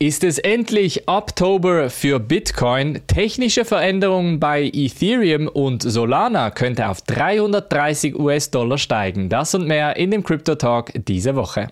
Ist es endlich Oktober für Bitcoin? Technische Veränderungen bei Ethereum und Solana könnte auf 330 US-Dollar steigen. Das und mehr in dem Crypto Talk diese Woche.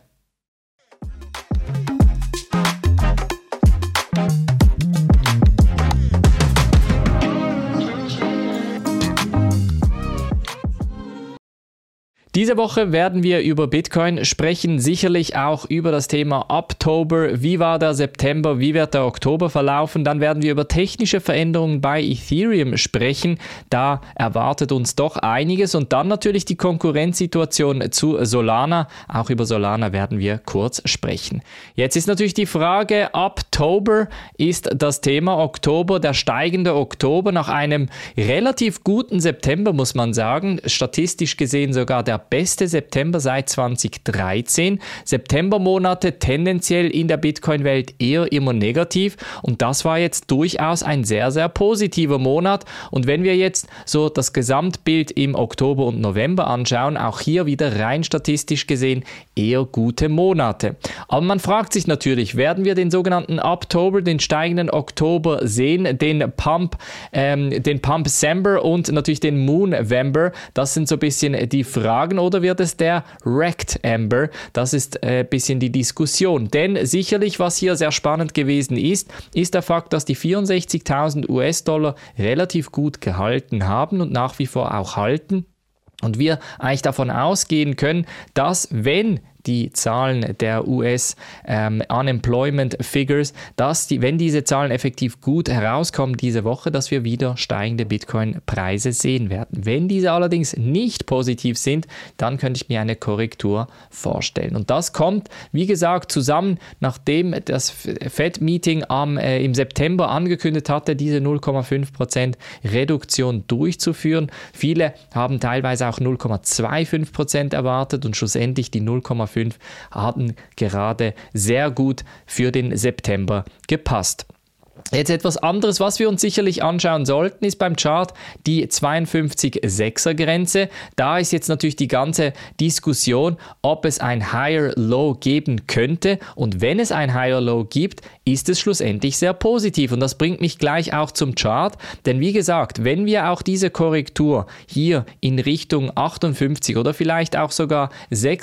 Diese Woche werden wir über Bitcoin sprechen, sicherlich auch über das Thema Oktober. Wie war der September? Wie wird der Oktober verlaufen? Dann werden wir über technische Veränderungen bei Ethereum sprechen. Da erwartet uns doch einiges. Und dann natürlich die Konkurrenzsituation zu Solana. Auch über Solana werden wir kurz sprechen. Jetzt ist natürlich die Frage, Oktober ist das Thema. Oktober, der steigende Oktober nach einem relativ guten September, muss man sagen. Statistisch gesehen sogar der beste September seit 2013. Septembermonate tendenziell in der Bitcoin-Welt eher immer negativ und das war jetzt durchaus ein sehr, sehr positiver Monat. Und wenn wir jetzt so das Gesamtbild im Oktober und November anschauen, auch hier wieder rein statistisch gesehen eher gute Monate. Aber man fragt sich natürlich, werden wir den sogenannten Oktober, den steigenden Oktober sehen, den Pump December und natürlich den Moonvember? Das sind so ein bisschen die Fragen. Oder wird es der Rectember? Das ist ein bisschen die Diskussion. Denn sicherlich, was hier sehr spannend gewesen ist der Fakt, dass die 64.000 US-Dollar relativ gut gehalten haben und nach wie vor auch halten. Und wir eigentlich davon ausgehen können, dass wenn die Zahlen der US Unemployment Figures, wenn diese Zahlen effektiv gut herauskommen diese Woche, dass wir wieder steigende Bitcoin-Preise sehen werden. Wenn diese allerdings nicht positiv sind, dann könnte ich mir eine Korrektur vorstellen. Und das kommt, wie gesagt, zusammen, nachdem das Fed-Meeting im September angekündigt hatte, diese 0,5% Reduktion durchzuführen. Viele haben teilweise auch 0,25% erwartet und schlussendlich die 0,5 hatten gerade sehr gut für den September gepasst. Jetzt etwas anderes, was wir uns sicherlich anschauen sollten, ist beim Chart die 52,6er Grenze. Da ist jetzt natürlich die ganze Diskussion, ob es ein Higher Low geben könnte. Und wenn es ein Higher Low gibt, ist es schlussendlich sehr positiv. Und das bringt mich gleich auch zum Chart. Denn wie gesagt, wenn wir auch diese Korrektur hier in Richtung 58 oder vielleicht auch sogar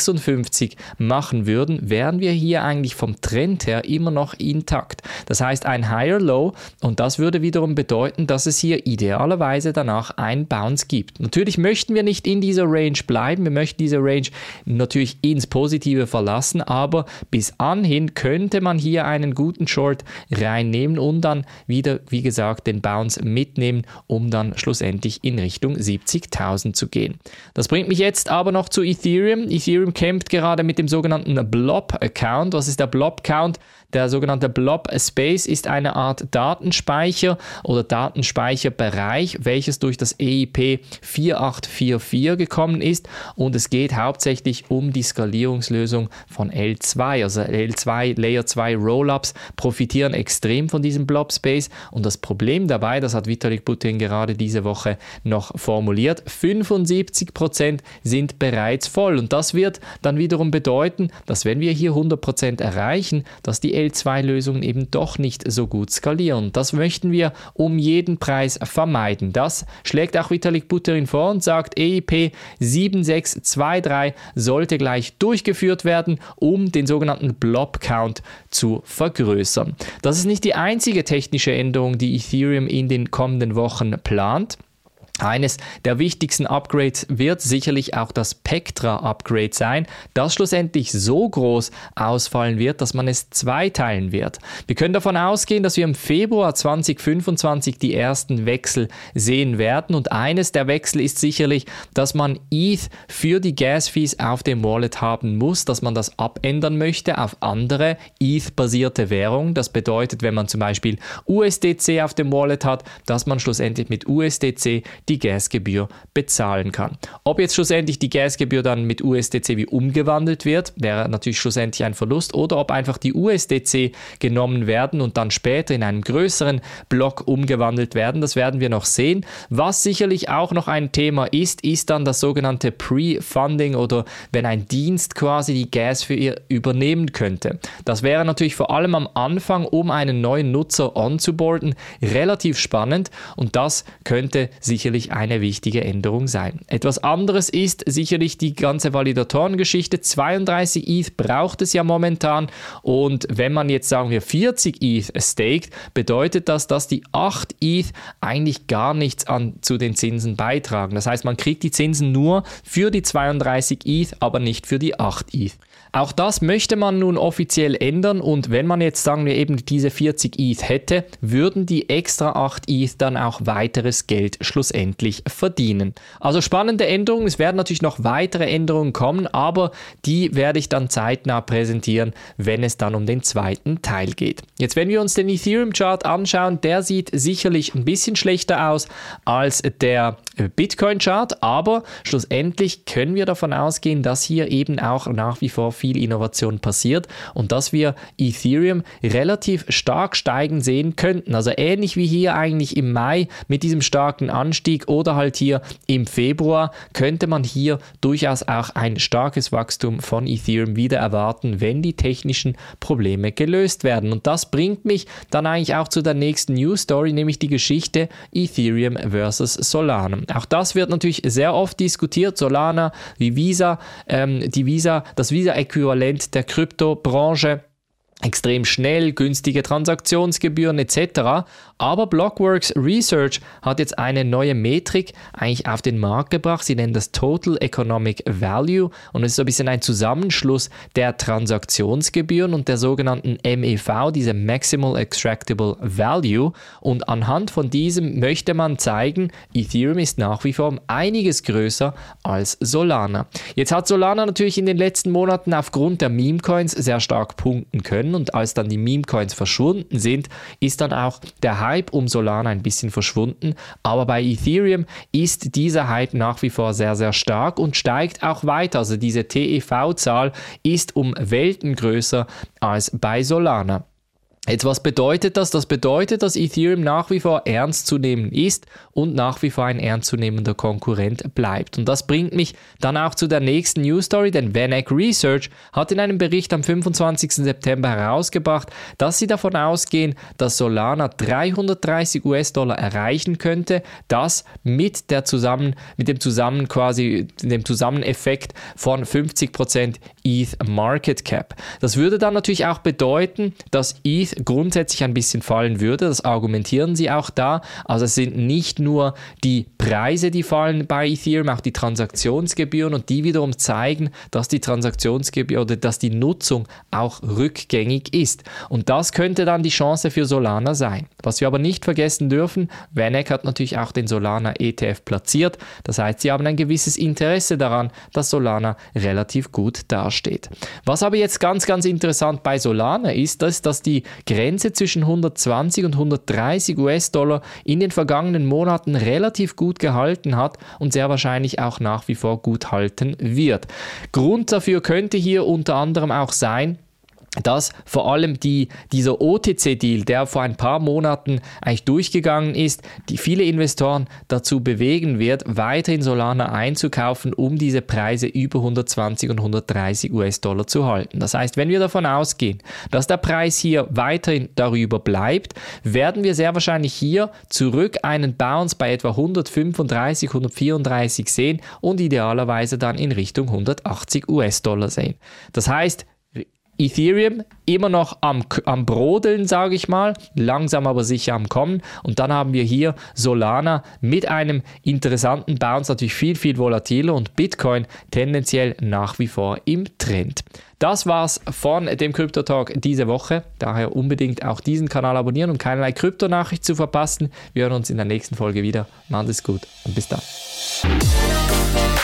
56 machen würden, wären wir hier eigentlich vom Trend her immer noch intakt. Das heißt, ein Higher Low, und das würde wiederum bedeuten, dass es hier idealerweise danach einen Bounce gibt. Natürlich möchten wir nicht in dieser Range bleiben, wir möchten diese Range natürlich ins Positive verlassen, aber bis anhin könnte man hier einen guten Short reinnehmen und dann wieder, wie gesagt, den Bounce mitnehmen, um dann schlussendlich in Richtung 70.000 zu gehen. Das bringt mich jetzt aber noch zu Ethereum. Ethereum kämpft gerade mit dem sogenannten Blob-Account. Was ist der Blob-Account? Der sogenannte Blob-Space ist eine Art Datenspeicher oder Datenspeicherbereich, welches durch das EIP 4844 gekommen ist und es geht hauptsächlich um die Skalierungslösung von L2. Also L2, Layer 2 Rollups profitieren extrem von diesem Blob-Space und das Problem dabei, das hat Vitalik Buterin gerade diese Woche noch formuliert, 75% sind bereits voll und das wird dann wiederum bedeuten, dass wenn wir hier 100% erreichen, dass die L2-Lösungen eben doch nicht so gut skalieren. Das möchten wir um jeden Preis vermeiden. Das schlägt auch Vitalik Buterin vor und sagt, EIP 7623 sollte gleich durchgeführt werden, um den sogenannten Blob-Count zu vergrößern. Das ist nicht die einzige technische Änderung, die Ethereum in den kommenden Wochen plant. Eines der wichtigsten Upgrades wird sicherlich auch das Pectra-Upgrade sein, das schlussendlich so groß ausfallen wird, dass man es zweiteilen wird. Wir können davon ausgehen, dass wir im Februar 2025 die ersten Wechsel sehen werden und eines der Wechsel ist sicherlich, dass man ETH für die Gas-Fees auf dem Wallet haben muss, dass man das abändern möchte auf andere ETH-basierte Währungen. Das bedeutet, wenn man zum Beispiel USDC auf dem Wallet hat, dass man schlussendlich mit USDC die Gasgebühr bezahlen kann. Ob jetzt schlussendlich die Gasgebühr dann mit USDC wie umgewandelt wird, wäre natürlich schlussendlich ein Verlust, oder ob einfach die USDC genommen werden und dann später in einem größeren Block umgewandelt werden, das werden wir noch sehen. Was sicherlich auch noch ein Thema ist dann das sogenannte Pre-Funding, oder wenn ein Dienst quasi die Gas für ihr übernehmen könnte. Das wäre natürlich vor allem am Anfang, um einen neuen Nutzer onzuboarden, relativ spannend, und das könnte sicherlich eine wichtige Änderung sein. Etwas anderes ist sicherlich die ganze Validatorengeschichte. 32 ETH braucht es ja momentan, und wenn man jetzt, sagen wir, 40 ETH staked, bedeutet das, dass die 8 ETH eigentlich gar nichts zu den Zinsen beitragen. Das heißt, man kriegt die Zinsen nur für die 32 ETH, aber nicht für die 8 ETH. Auch das möchte man nun offiziell ändern, und wenn man jetzt, sagen wir, eben diese 40 ETH hätte, würden die extra 8 ETH dann auch weiteres Geld schlussendlich verdienen. Also spannende Änderungen. Es werden natürlich noch weitere Änderungen kommen, aber die werde ich dann zeitnah präsentieren, wenn es dann um den zweiten Teil geht. Jetzt, wenn wir uns den Ethereum-Chart anschauen, der sieht sicherlich ein bisschen schlechter aus als der Bitcoin-Chart, aber schlussendlich können wir davon ausgehen, dass hier eben auch nach wie vor viel Innovation passiert und dass wir Ethereum relativ stark steigen sehen könnten. Also ähnlich wie hier eigentlich im Mai mit diesem starken Anstieg oder halt hier im Februar, könnte man hier durchaus auch ein starkes Wachstum von Ethereum wieder erwarten, wenn die technischen Probleme gelöst werden. Und das bringt mich dann eigentlich auch zu der nächsten News Story, nämlich die Geschichte Ethereum versus Solana. Auch das wird natürlich sehr oft diskutiert. Solana, wie Visa, das Visa-Äquivalent der Kryptobranche. Extrem schnell, günstige Transaktionsgebühren etc. Aber Blockworks Research hat jetzt eine neue Metrik eigentlich auf den Markt gebracht. Sie nennen das Total Economic Value, und es ist so ein bisschen ein Zusammenschluss der Transaktionsgebühren und der sogenannten MEV, diese Maximal Extractable Value. Und anhand von diesem möchte man zeigen, Ethereum ist nach wie vor einiges größer als Solana. Jetzt hat Solana natürlich in den letzten Monaten aufgrund der Meme-Coins sehr stark punkten können. Und als dann die Meme-Coins verschwunden sind, ist dann auch der Hype um Solana ein bisschen verschwunden. Aber bei Ethereum ist dieser Hype nach wie vor sehr, sehr stark und steigt auch weiter. Also diese TEV-Zahl ist um Welten größer als bei Solana. Jetzt, was bedeutet das? Das bedeutet, dass Ethereum nach wie vor ernst zu nehmen ist und nach wie vor ein ernstzunehmender Konkurrent bleibt. Und das bringt mich dann auch zu der nächsten News Story, denn VanEck Research hat in einem Bericht am 25. September herausgebracht, dass sie davon ausgehen, dass Solana $330 erreichen könnte, das mit dem Zusammeneffekt von 50% ETH Market Cap. Das würde dann natürlich auch bedeuten, dass ETH grundsätzlich ein bisschen fallen würde. Das argumentieren sie auch da. Also es sind nicht nur die Preise, die fallen bei Ethereum, auch die Transaktionsgebühren, und die wiederum zeigen, dass die Transaktionsgebühr oder dass die Nutzung auch rückgängig ist. Und das könnte dann die Chance für Solana sein. Was wir aber nicht vergessen dürfen, VanEck hat natürlich auch den Solana ETF platziert. Das heißt, sie haben ein gewisses Interesse daran, dass Solana relativ gut dasteht. Was aber jetzt ganz, ganz interessant bei Solana ist, dass die Grenze zwischen 120 und 130 US-Dollar in den vergangenen Monaten relativ gut gehalten hat und sehr wahrscheinlich auch nach wie vor gut halten wird. Grund dafür könnte hier unter anderem auch sein, dass vor allem dieser OTC-Deal, der vor ein paar Monaten eigentlich durchgegangen ist, die viele Investoren dazu bewegen wird, weiterhin Solana einzukaufen, um diese Preise über 120 und 130 US-Dollar zu halten. Das heißt, wenn wir davon ausgehen, dass der Preis hier weiterhin darüber bleibt, werden wir sehr wahrscheinlich hier zurück einen Bounce bei etwa 135, 134 sehen und idealerweise dann in Richtung 180 US-Dollar sehen. Das heißt, Ethereum immer noch am Brodeln, sage ich mal, langsam aber sicher am Kommen, und dann haben wir hier Solana mit einem interessanten Bounce, natürlich viel, viel volatiler, und Bitcoin tendenziell nach wie vor im Trend. Das war's von dem Crypto Talk diese Woche. Daher unbedingt auch diesen Kanal abonnieren, um keinerlei Kryptonachricht zu verpassen. Wir hören uns in der nächsten Folge wieder. Macht es gut und bis dann.